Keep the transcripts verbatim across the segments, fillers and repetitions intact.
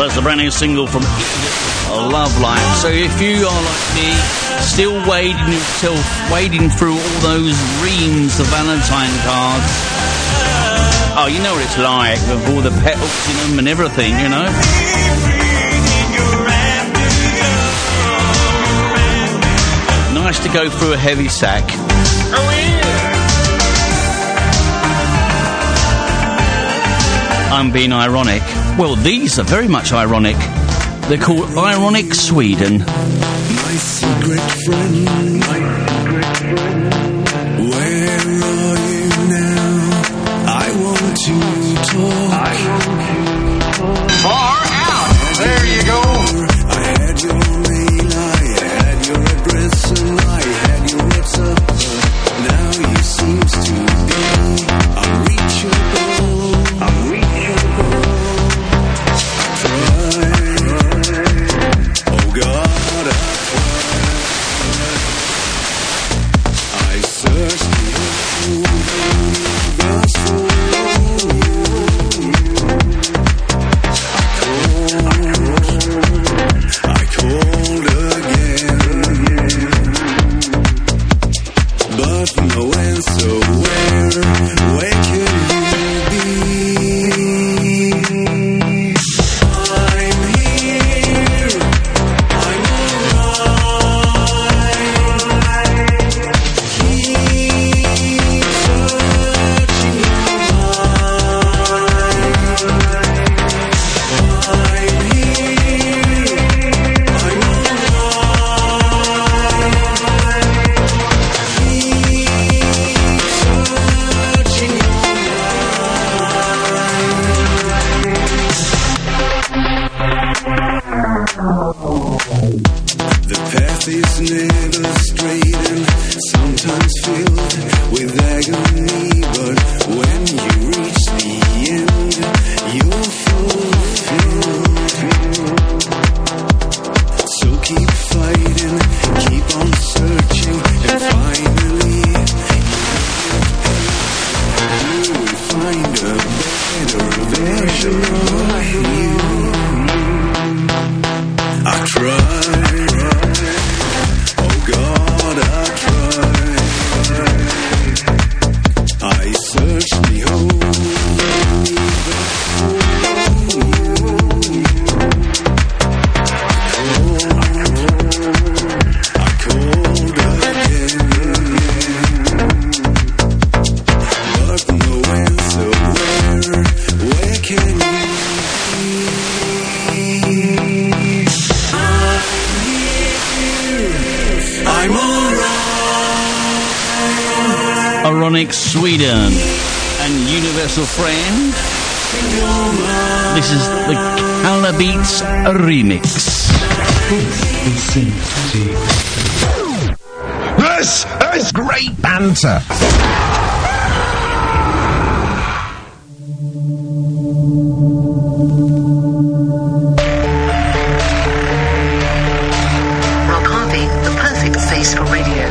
That's a brand new single from Love Life. So if you are like me, still wading yourself, wading through all those reams of Valentine cards, oh, you know what it's like with all the petals in them and everything, you know. Nice to go through a heavy sack. Oh yeah. I'm being ironic. Well, these are very much ironic. They're called Ironic Sweden. My secret friend, my secret friend, where are you now? I want to talk. I want to talk. Far out. There you go. I had your mail, I had your address, and I had your WhatsApp. Now you seem to be unreachable. Unreachable. Oh God, I searched the universe for you. I called again, but no answer. Where, where can you be? I'm here. I'm alright. Keep searching your mind. I'm here. I'm alright. Keep searching your The path is never straight and sometimes filled with agony, but when you reach the end, you're fulfilled. So keep fighting, keep on searching, and finally you will find a better version of you. I tried, oh God, I tried. I searched the whole I called again, but no answer. Where, where can you I'm alright. Ironic Sweden and Universal Friend. This is the Calabeats remix. This is great banter. Rock Harvey, the perfect face for radio.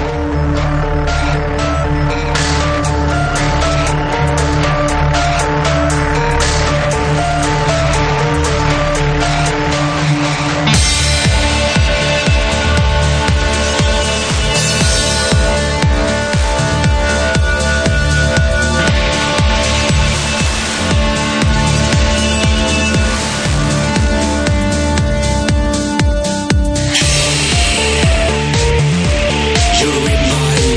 You're in my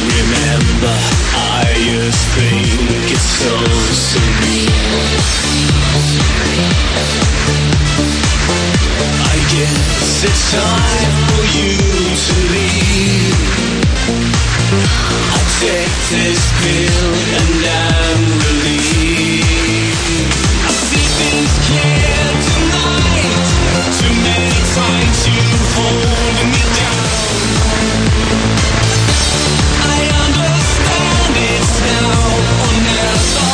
remember, I just think it's so surreal. I guess it's time for you to leave. I take this pill and I'm relieved. I see things clear tonight. Too many times you holding me down. I understand it's now or never.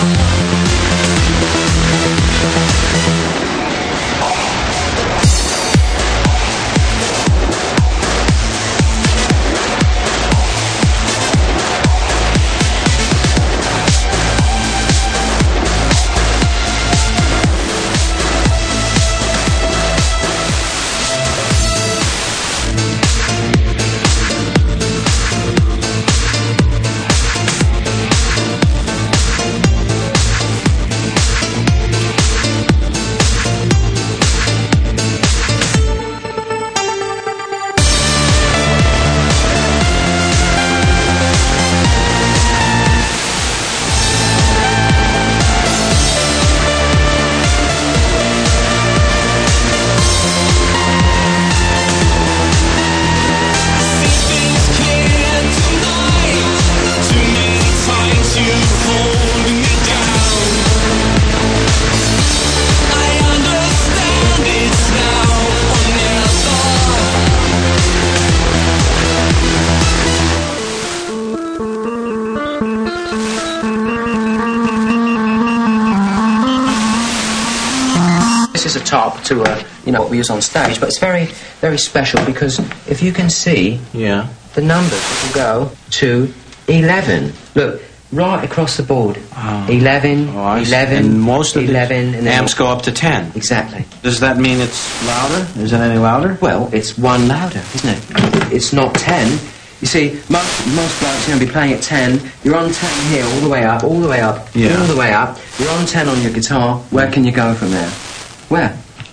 This is a top to a, you know, what we use on stage, but it's very, very special because if you can see, yeah, the numbers will go to eleven. Look, right across the board, oh. eleven, oh, eleven, and most of eleven, the and amps go up to ten. Exactly. Does that mean it's louder? Is it any louder? Well, it's one louder, isn't it? It's not ten. You see, most most blokes are going to be playing at ten. You're on ten here, all the way up, all the way up, yeah. all the way up. You're on ten on your guitar. Where can you go from there? Where?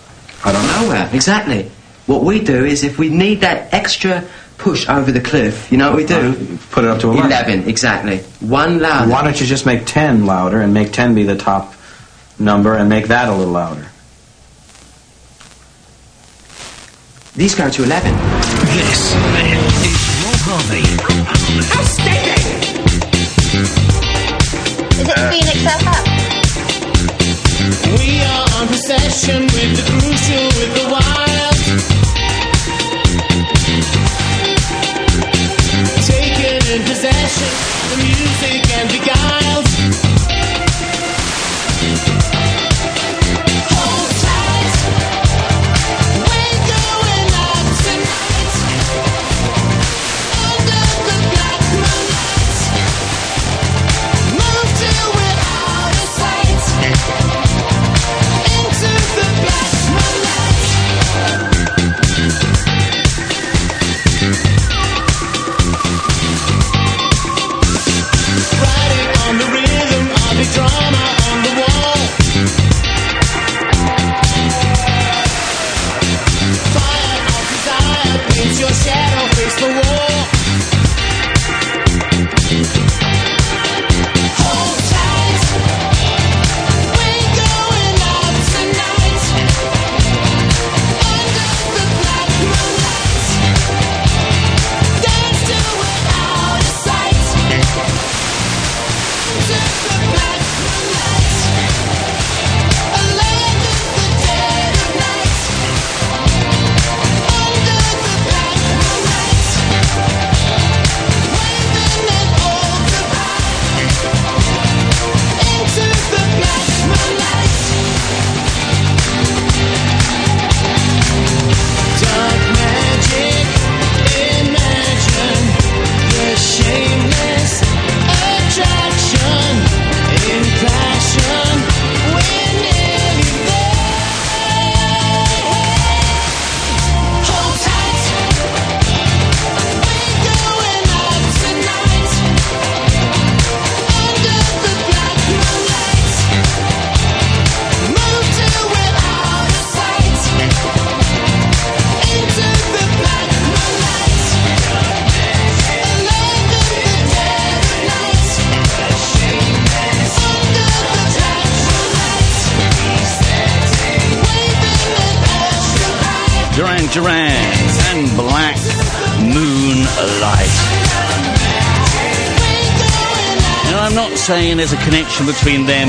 I don't know. Nowhere. Exactly. What we do is, if we need that extra push over the cliff, you know what we do? Uh, put it up to eleven. Eleven, exactly. One louder. Why don't you just make ten louder and make ten be the top number and make that a little louder? These go to eleven. This is Rob Harvey. Outstanding! Is it Phoenix F M? We are on possession with the crucial, with the wild. Taken in possession, the music and beguiled. Hold tight, we're going out tonight. Under the black moonlight, move till we're out of sight. Into the black moonlight. Riding on Duran Duran and Black Moonlight. Now, I'm not saying there's a connection between them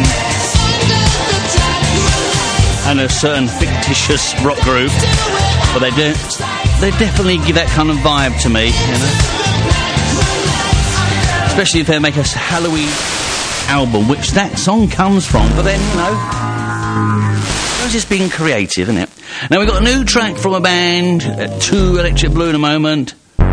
and a certain fictitious rock group, but they do, they definitely give that kind of vibe to me, you know. Especially if they make a Halloween album, which that song comes from, but then, you know, it's just being creative, isn't it? Now, we've got a new track from a band, uh, two Electric Blue in a moment,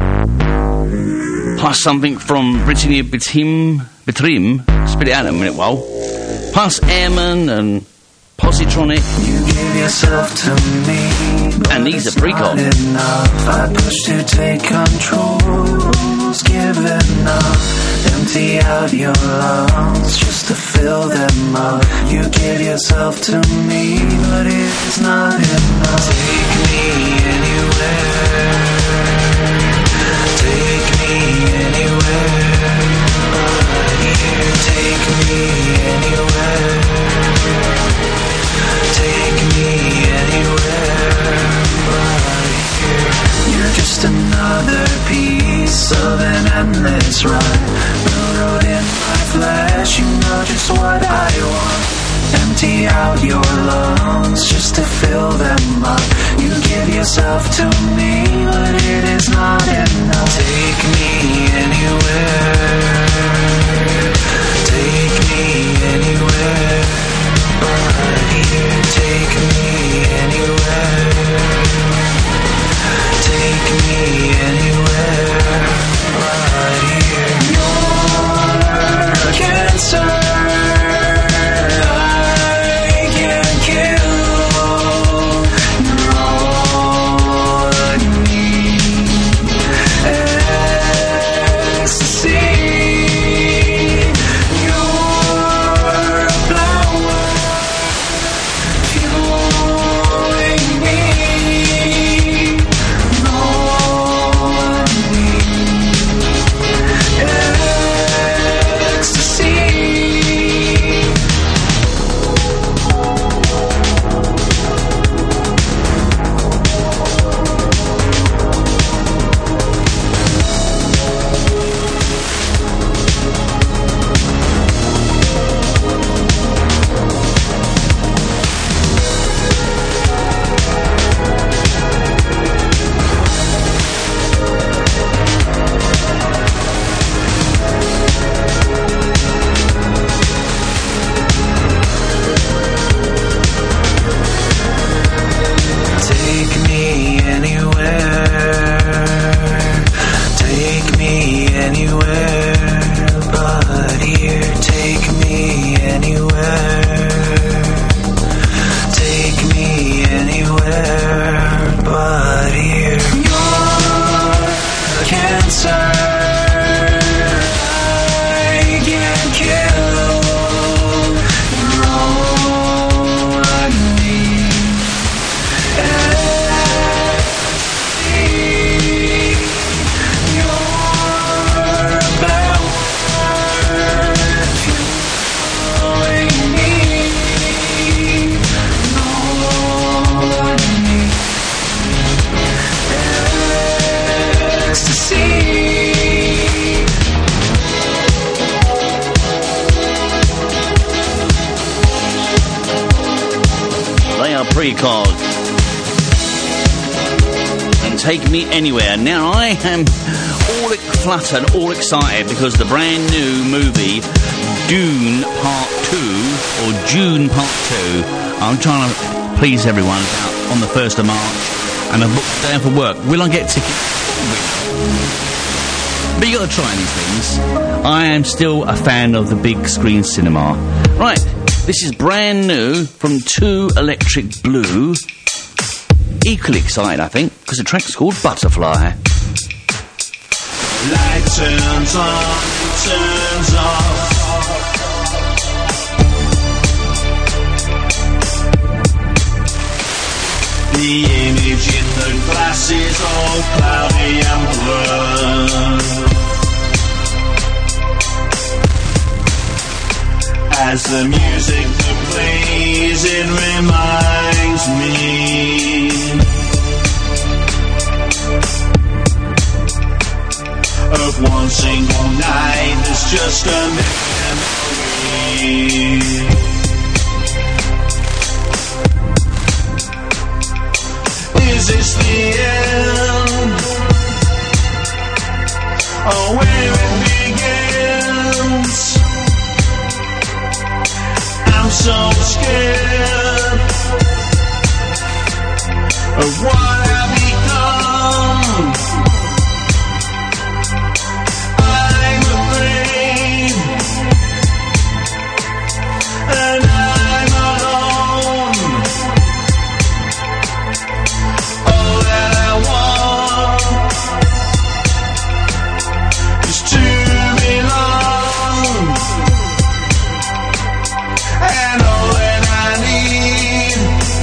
plus something from Brittany Bitim, Bitrim, spit it out in a minute, while, plus Airman and Positronic. You give yourself to me, and these are pre-con. I push to take control, almost giving up. Empty out your lungs just to fill them up. You give yourself to me, but it's not enough. Take me anywhere, take me anywhere, but you take me anywhere, take me anywhere, but you're just another piece of an endless run. Railroad in my flesh, you know just what I want. Empty out your lungs just to fill them up. You give yourself to me, but it is not enough. Take me anywhere, take me anywhere, but you take me anywhere, take me anywhere, but you're a cancer. Precog and Take Me Anywhere. Now I am all fluttered, all excited because the brand new movie Dune Part two or June Part two. I'm trying to please everyone out on the first of March, and I've booked down for work. Will I get tickets? But you got to try these things. I am still a fan of the big screen cinema. Right. This is brand new from two Electric Blue. Equally excited, I think, because the track's called Butterfly. Light turns on, turns off. The image in the glass is all cloudy and blurred. As the music that plays, it reminds me of one single night that's just a memory. Is this the end? Or where it begins? I'm so scared of what I've become. I'm afraid, and I'm alone. All that I want is to belong, and all that I need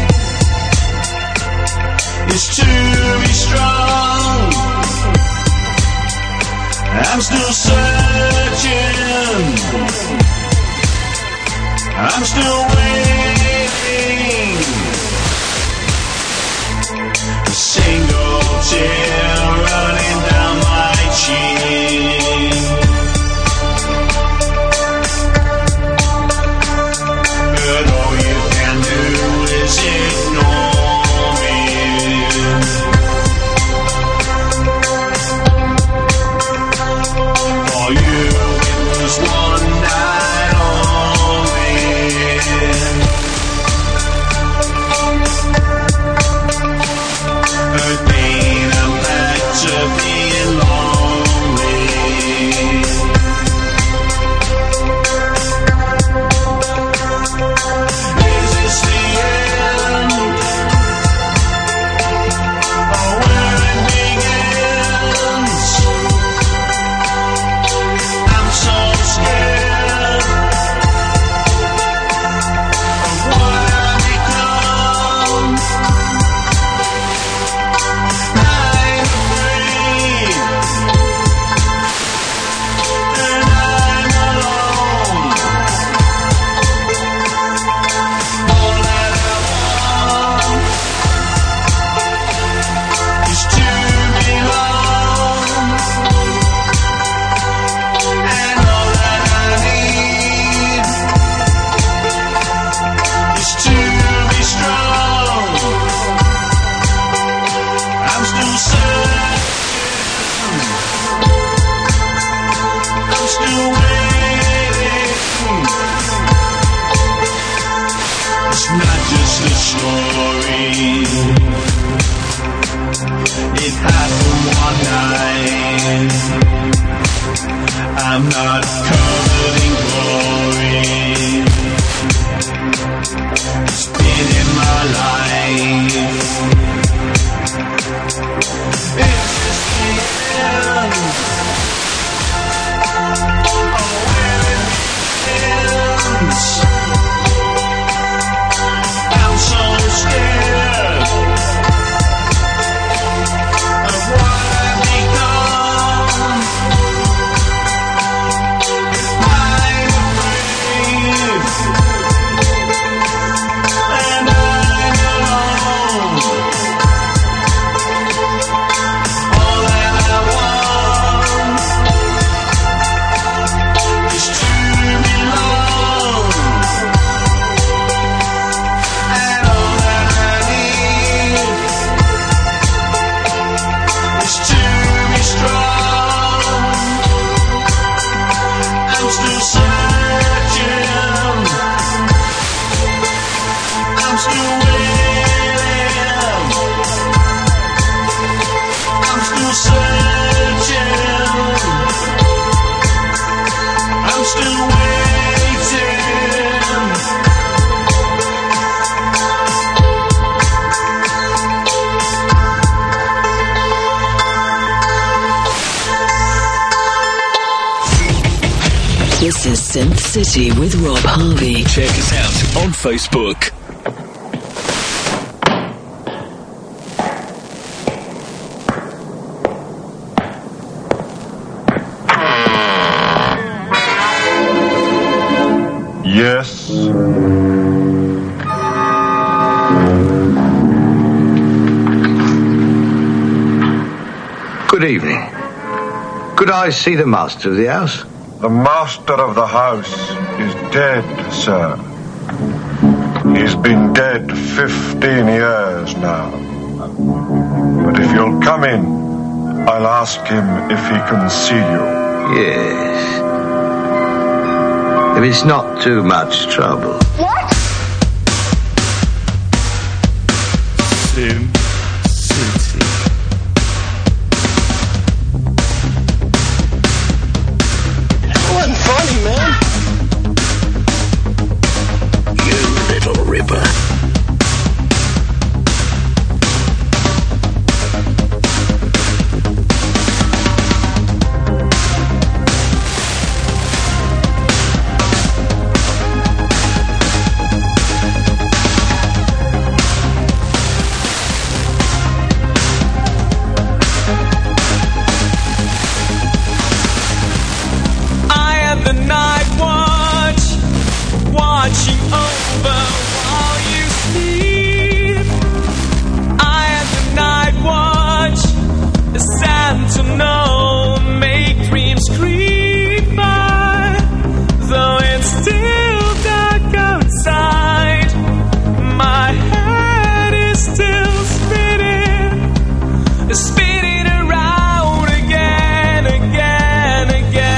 is to be strong. I'm still searching, I'm still waiting. A single tear running down my cheek. But all you can do is ignore me. For you it was one night only. Again I'm back to being lonely. Is this the end? Or where it begins? I'm so scared of what I've become. I'm afraid, and I'm alone. All that I want is to belong, and all that I need is to be strong. I'm still searching, I'm still waiting. It's not just a story, it happened one night. I'm not covered in glory, it's been in my life. Is this the end? Or where it ends? I'm so scared of what I've become. I'm afraid, and I'm alone. All that I want is to belong, and all that I need is to be strong. I'm still searching, I'm still waiting. I'm still searching, I'm still waiting. This is Synth City with Rob Harvey. Check us out on Facebook. Yes. Good evening. Could I see the master of the house? The master of the house is dead, sir. He's been dead fifteen years now. But if you'll come in, I'll ask him if he can see you. Yes. If it's not too much trouble. What? Sim City. That wasn't funny, man. You little ripper. Watching over while you sleep. I am the night watch, the sentinel, make dreams creep by. Though it's still dark outside, my head is still spinning, spinning around again, again, again.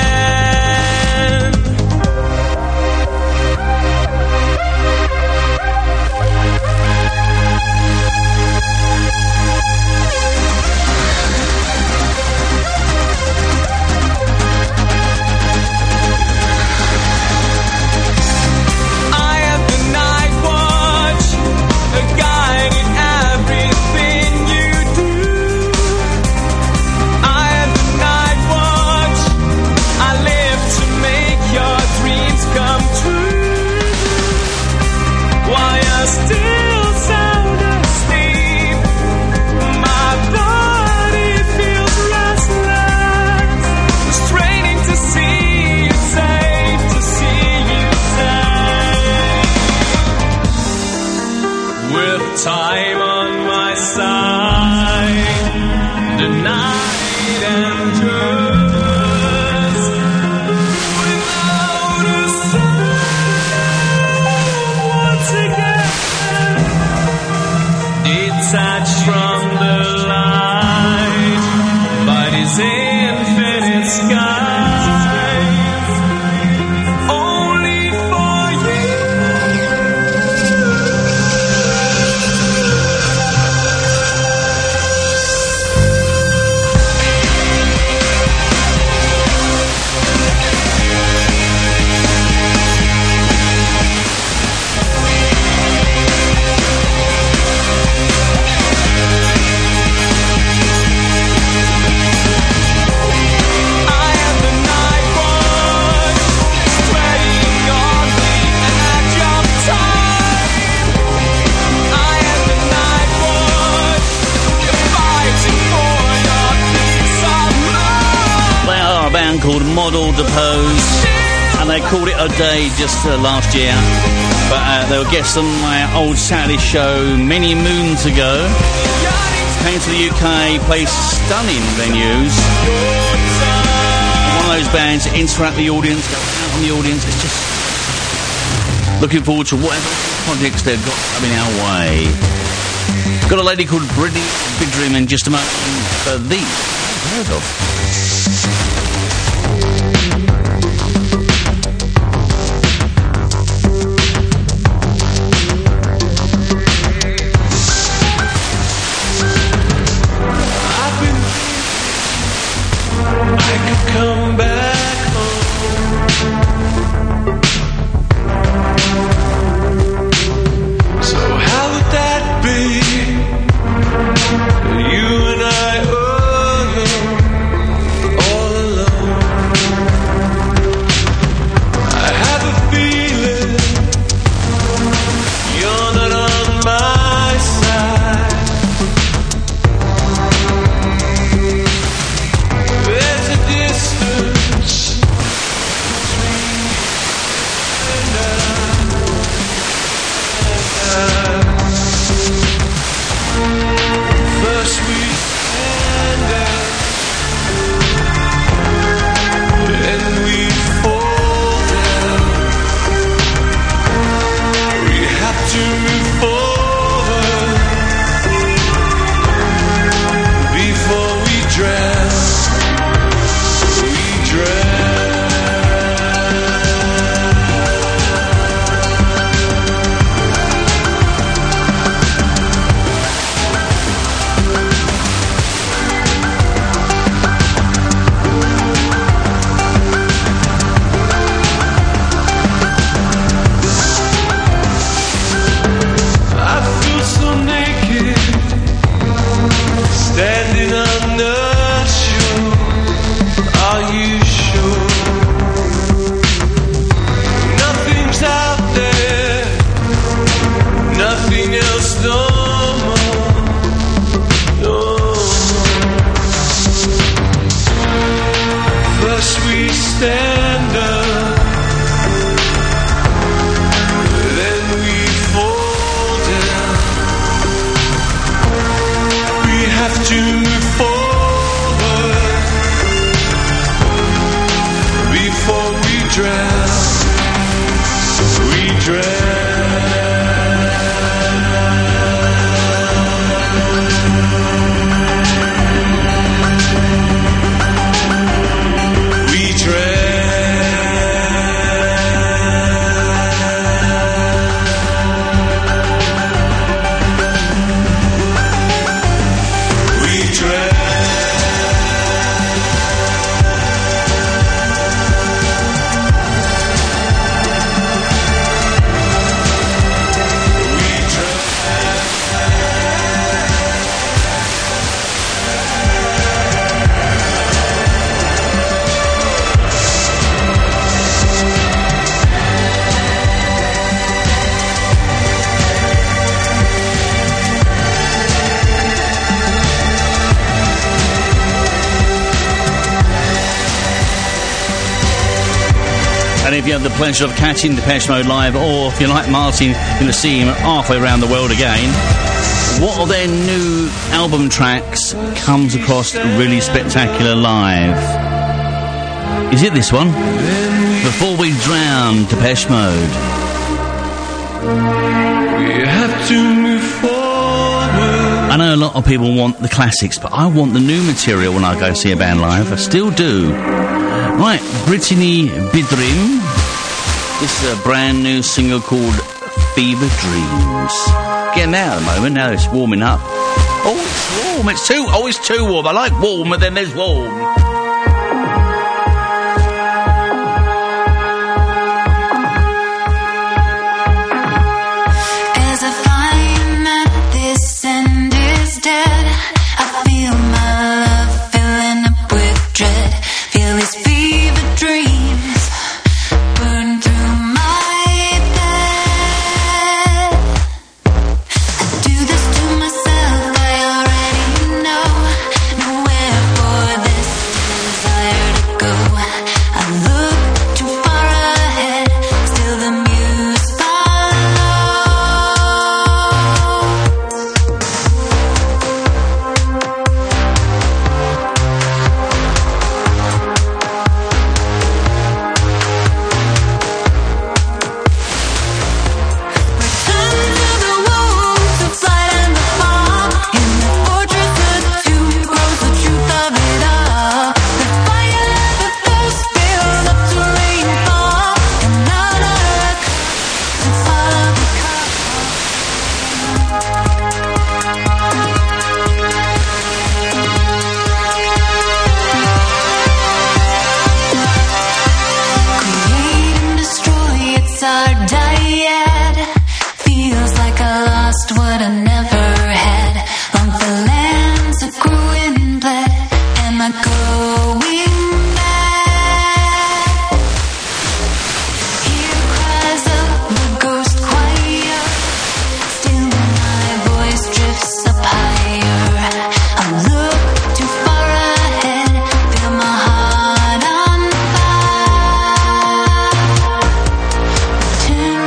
Time on my side, the night endures without a sound once again, detached from the light by this infinite sky. Called Model Depose, and they called it a day just uh, last year, but uh, they were guests on my old Saturday show many moons ago. Came to the U K, played stunning venues. One of those bands that interact with the audience, go out on the audience. It's just looking forward to whatever projects they've got coming our way. Got a lady called Brittany Bidrim in just a moment for these I've heard of. Come back home. So how would that be? You and I alone, all alone. stand up, then we fall down. We have to move forward before we drown. We drown. And if you have the pleasure of catching Depeche Mode live, or if you're like Martin, you're going to see him halfway around the world again, what of their new album tracks comes across really spectacular live? Is it this one? Before We Drown, Depeche Mode. We have to move forward. I know a lot of people want the classics, but I want the new material when I go see a band live. I still do. Right, Brittany Bidrim. This is a brand new single called Fever Dreams. Getting out at the moment, now it's warming up. Oh, it's warm, it's too, oh, it's too warm. I like warm, but then there's warm. As I find that this end is dead, I feel my love filling up with dread. Feel these fever dreams burn through my bed. I do this to myself, I already know nowhere for this desire to go. I look too far ahead, still the muse pretend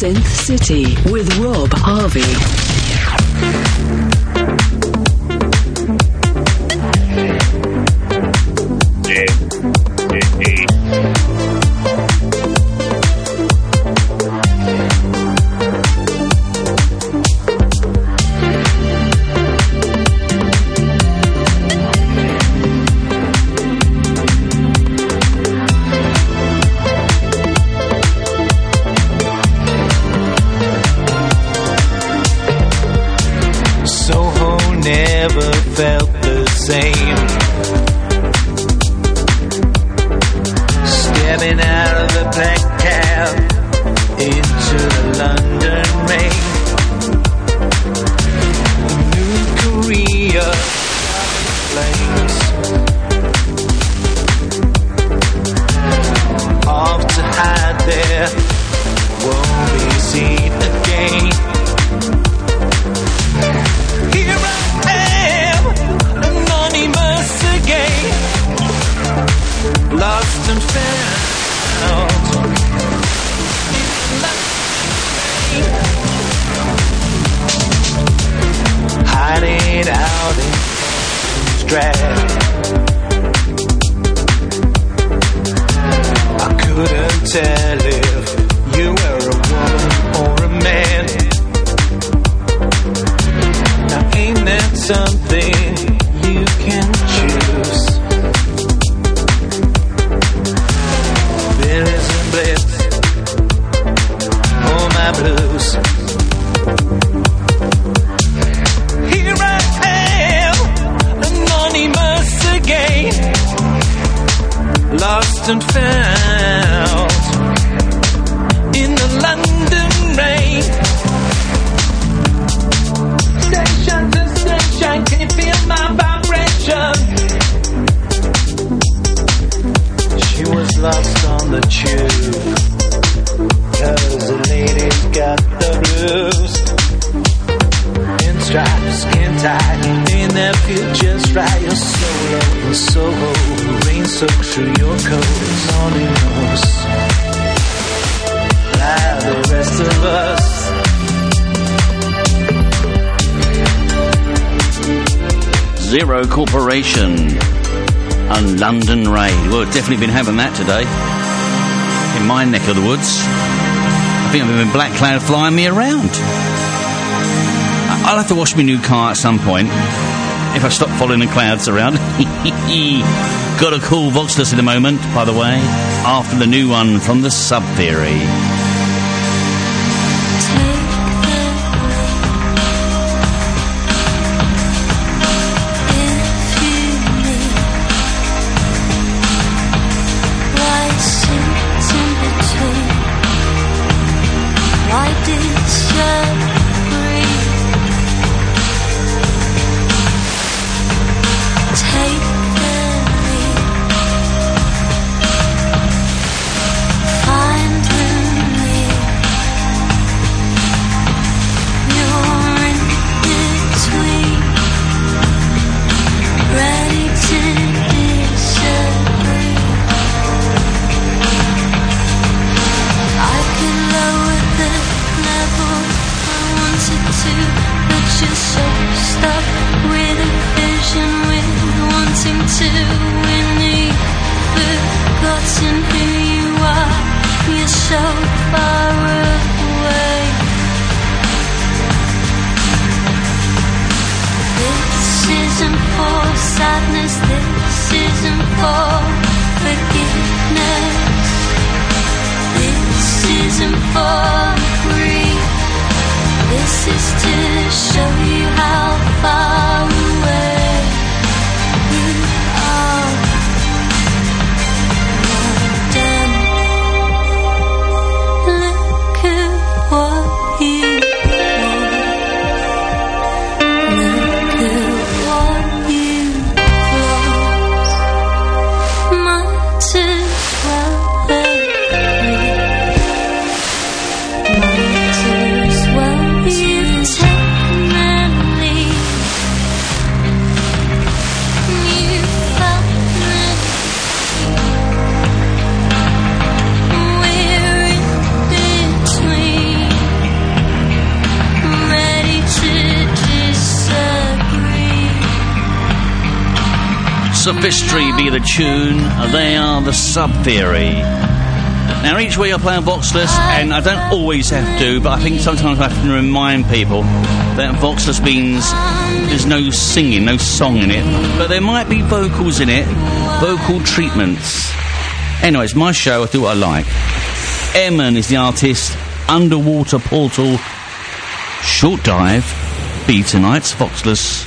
Synth City with Rob Harvey. Felt the same. Stepping out of the black cab into the London rain. New Korea flames. Off to hide there, won't be seen again. Here I am, anonymous again, lost and found. Hiding out in Strad. I couldn't tell if you were a woman or a man. Now ain't that something you can choose? Billies and bliss, all my blues. Here I am, anonymous again, lost and found in the London rain. Station to station, can you feel my vibration? She was lost on the tube, 'cause the lady's got the blues. In stripes, skin tight, ain't that feel just right? You're so low and so old, rain soaked through your coat. Only knows, like the rest of us. Zero Corporation and London Raid. Well, we've definitely been having that today in my neck of the woods. I think I've been black cloud flying me around. I'll have to wash my new car at some point if I stop following the clouds around. Got a cool Voxless in a moment, by the way, after the new one from the Sub Theory. Might as well you take me Sophistry be the tune, they are the sub-theory. Now each week I play a Voxless, and I don't always have to, but I think sometimes I have to remind people that Voxless means there's no singing, no song in it, but there might be vocals in it, vocal treatments. Anyways, my show, I do what I like. Airman is the artist, Underwater Portal, Short Dive, be tonight's Voxless.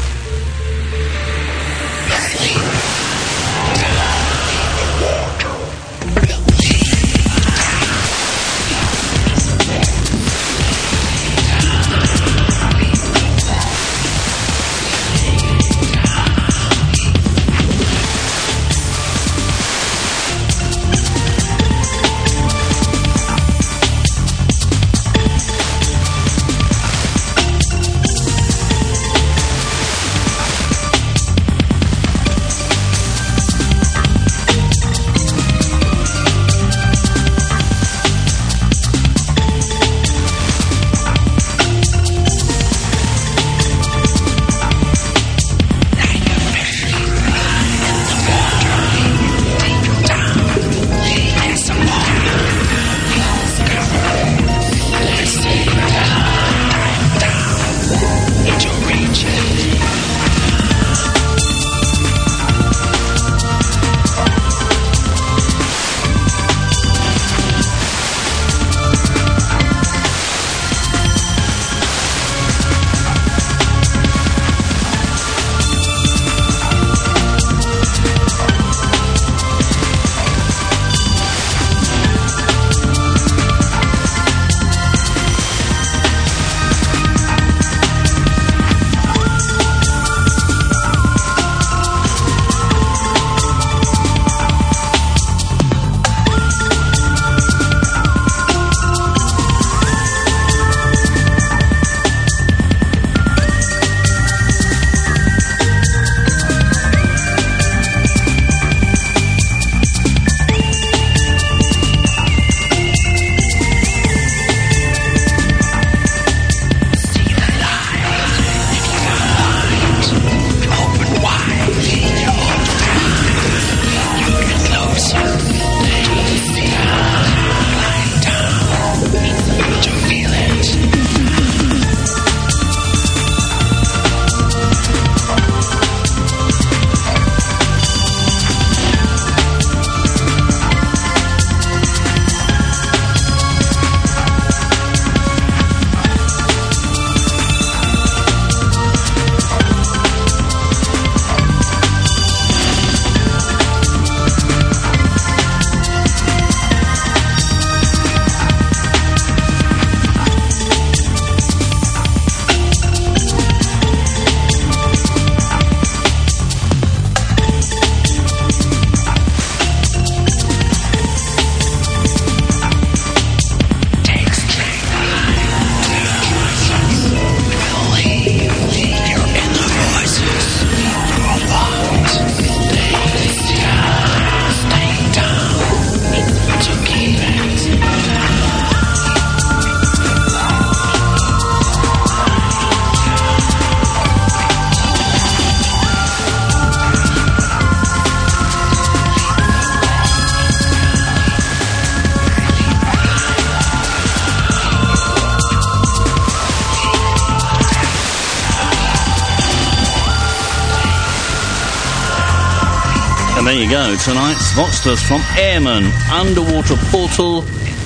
And there you go, tonight's Voxless from Airman, Underwater Portal,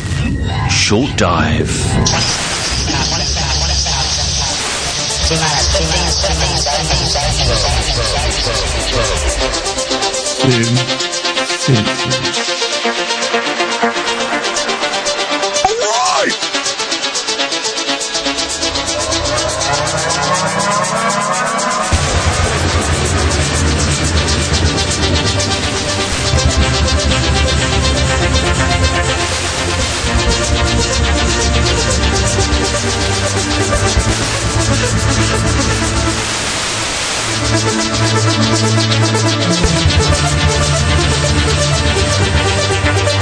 Short Dive. Sin City. We'll be right back.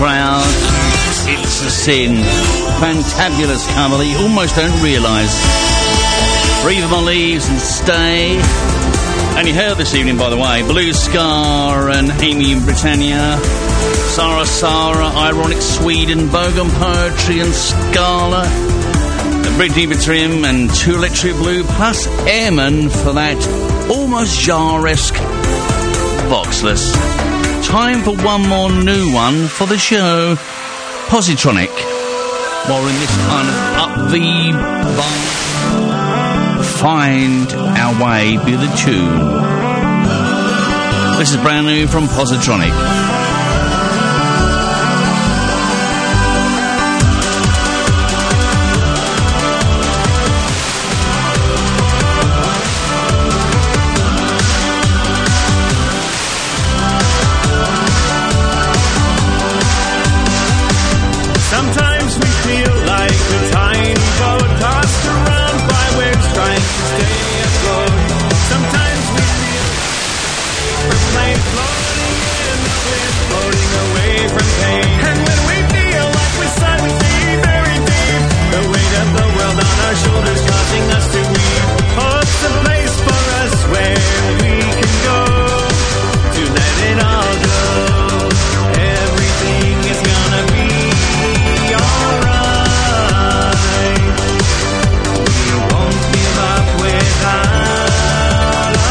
crowd. It's a Sin. Fantabulous cover that you almost don't realise. Breathe My Leaves and Stay. And you heard this evening, by the way, Blue Scar and Amy and Britannia, Sarah Sarah, Ironic Sweden, Bogan Poetry and Scala, Brittany Bitrim and Two Electric Blue, plus Airman for that almost jar-esque Voxless. Time for one more new one for the show, Positronic. While we're in this kind of upbeat vibe, Find Our Way be the tune. This is brand new from Positronic. Sometimes we feel like a tiny boat tossed around by waves trying to stay afloat. Sometimes we feel we're plane floating in the wind, floating away from pain. And when we feel like we're silently very deep, the weight of the world on our shoulders causing us to weep. Hope's a place for us where we can go to let it all go. Everything is gonna be alright. We won't give up without a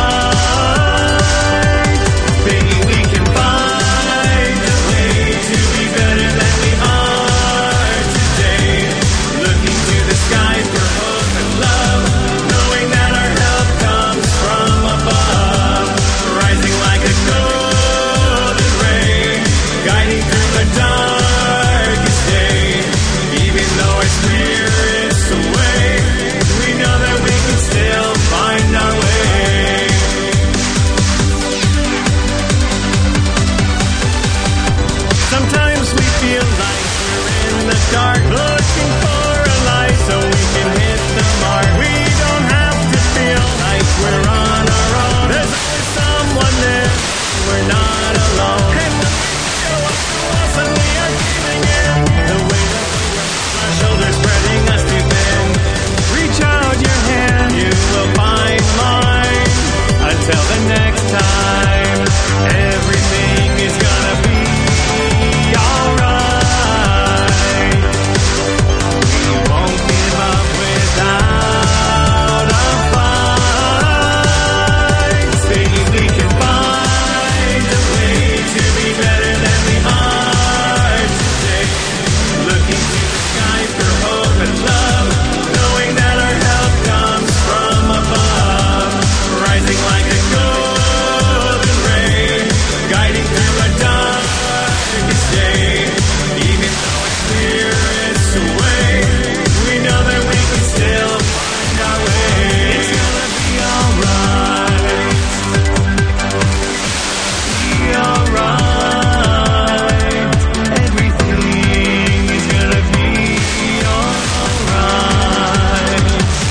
fight. Baby, we can find a way to be better than we are today. Looking to the sky for hope and love, knowing that our help comes from above. Rising like a golden ray, guiding through the darkest day. Even though our spirit's away, we know that we can still find our way. Sometimes we feel like we're in the dark, looking for a light so we can hit the mark. We don't have to feel like we're on our own. There's always someone there, we're not alone. And when we show up to us and we are giving in, the weight of the world on our shoulders spreading us too thin. Reach out your hand, you will find mine. Until the next time, everything is gonna be alright. We won't give up without a fight. Baby, we can find a way to be better than we are today. Looking to the sky for hope and love, knowing that our help comes from above. Rising like a golden ray, guiding through a darkest day. Even though our spirit's away, we know that we can still find our way. It's gonna be alright. Be alright. Everything is gonna be alright.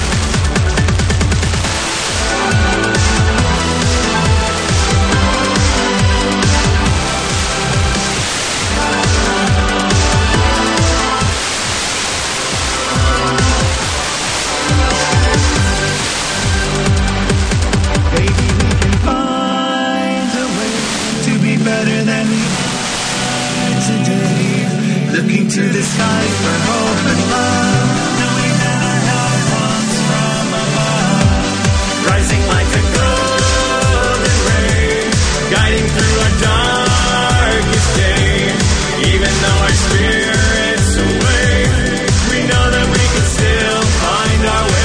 Baby, we can find a way to be better than we are today. Looking to the sky for hope and love, knowing that our help comes from above. Rising like a golden ray, guiding through our darkest day. Even though our spirit's away, we know that we can still find our way.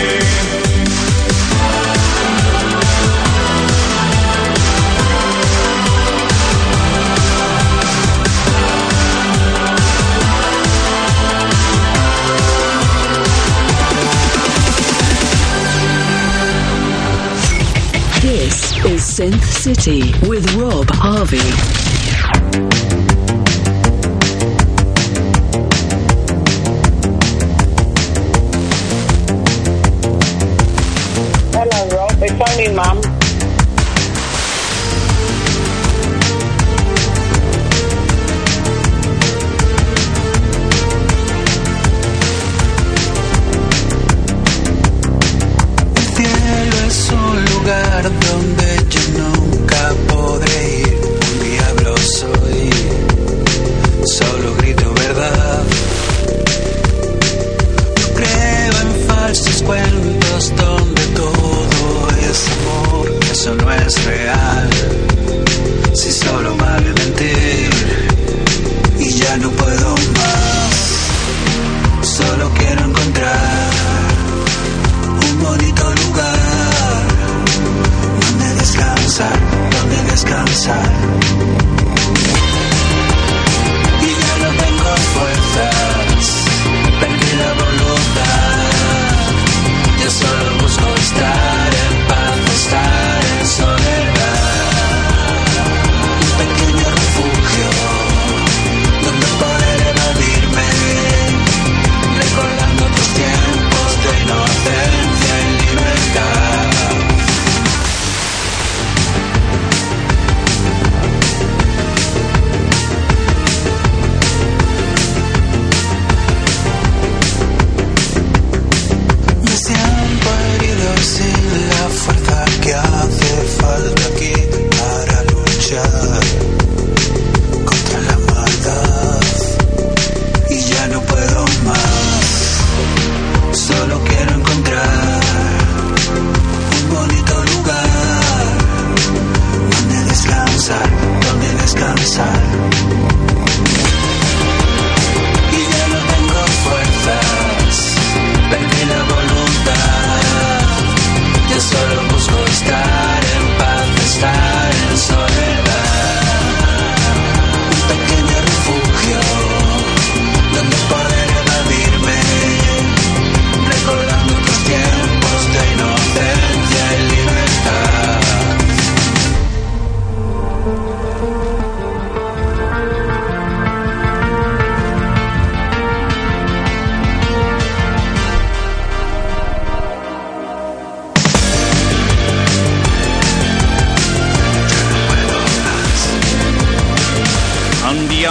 This is Synth City with Rob Harvey. Hello, Rob. It's only Mum.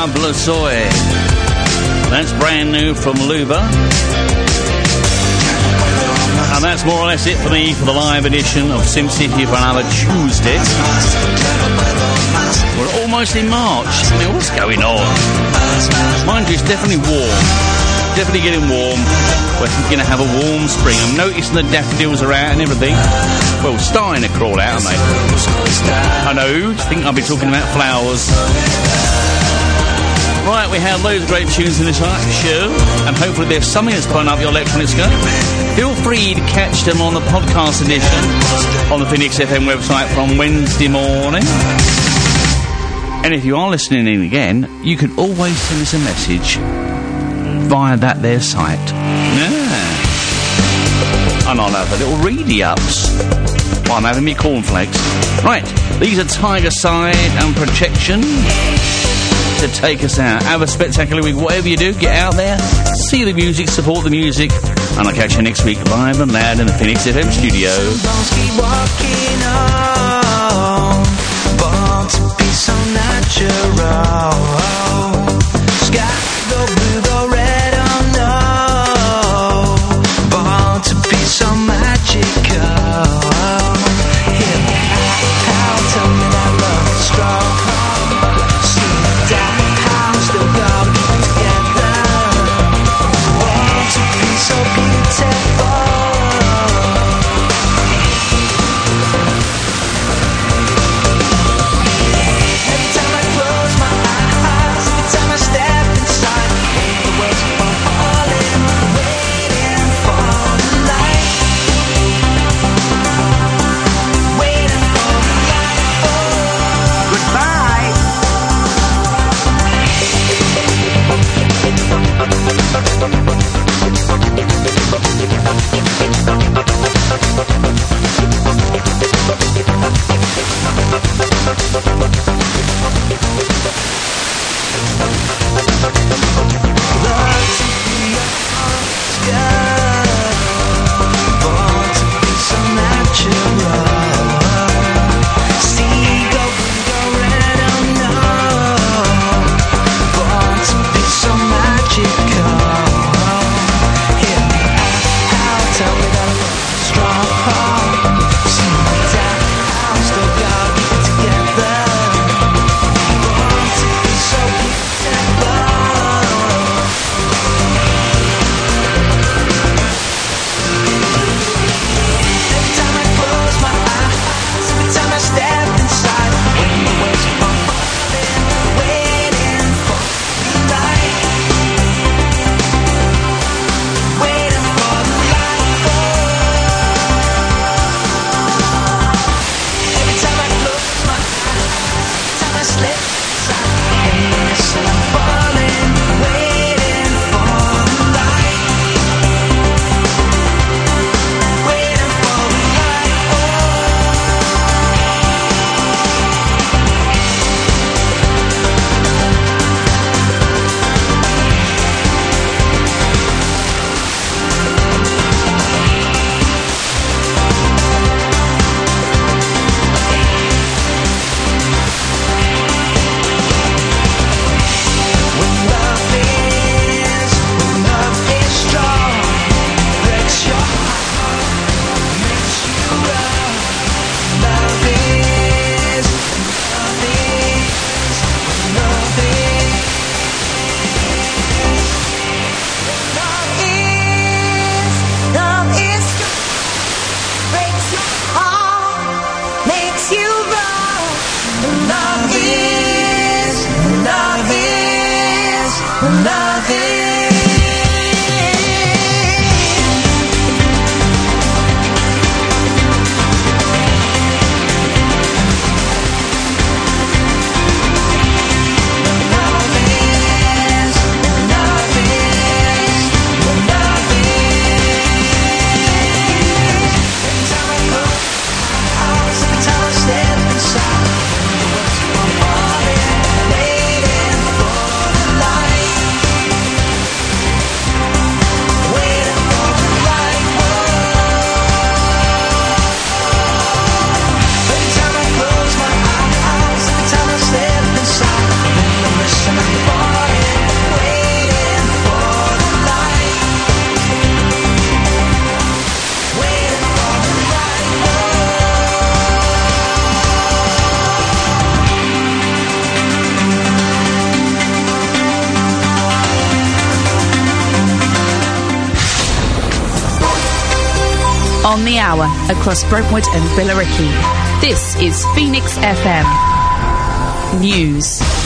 Diablo Soy. That's brand new from Luba. And that's more or less it for me for the live edition of SimCity for another Tuesday. We're almost in March. I mean, what's going on? Mind you, it's definitely warm. Definitely getting warm. We're going to have a warm spring. I'm noticing the daffodils are out and everything. Well, starting to crawl out, aren't they? I know. I think I'll be talking about flowers. Right, we have loads of great tunes in this show, and hopefully there's something that's pulling up your electronics go. Feel free to catch them on the podcast edition on the Phoenix F M website from Wednesday morning. And if you are listening in again, you can always send us a message via that there site. Yeah. And I'll have a little ready-ups while I'm having me cornflakes. Right, these are Tiger Side and Protection to take us out. Have a spectacular week. Whatever you do, get out there, see the music, support the music, and I'll catch you next week live and loud in the Phoenix F M studio. Keep walking on, born to be so natural. Sky go blue, go red, oh no, born to be so magical. Hear me out, tell me that love is strong. So beautiful. On the hour, across Brentwood and Billericay. This is Phoenix F M News.